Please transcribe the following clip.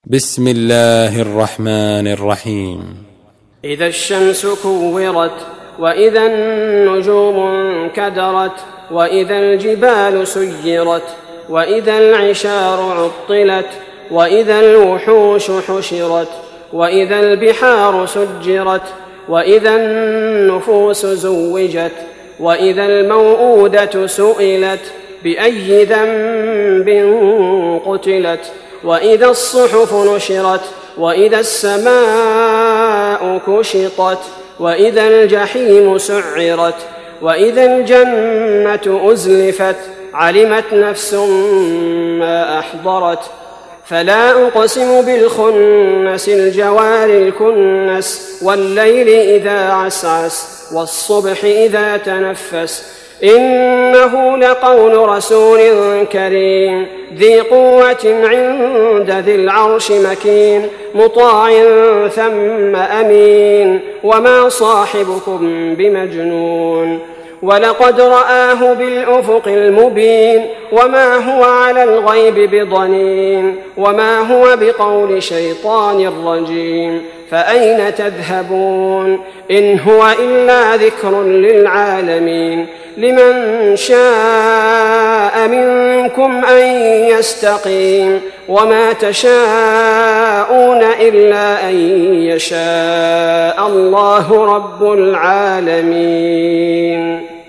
بسم الله الرحمن الرحيم. إذا الشمس كورت، وإذا النجوم انكدرت، وإذا الجبال سيرت، وإذا العشار عطلت، وإذا الوحوش حشرت، وإذا البحار سجرت، وإذا النفوس زوجت، وإذا الموءودة سئلت بأي ذنب قتلت، وإذا الصحف نشرت، وإذا السماء كشطت، وإذا الجحيم سعرت، وإذا الجنة أزلفت، علمت نفس ما أحضرت. فلا أقسم بالخنس الجوار الكنس، والليل إذا عسعس، والصبح إذا تنفس، إنه لقول رسول كريم ذي قوة عند ذي العرش مكين، مطاع ثم أمين، وما صاحبكم بمجنون، ولقد رآه بالأفق المبين، وما هو على الغيب بضنين، وما هو بقول شيطان رجيم. فأين تذهبون؟ إن هو إلا ذكر للعالمين، لمن شاء منكم أن يستقيم، وما تشاءون إلا أن يشاء الله رب العالمين.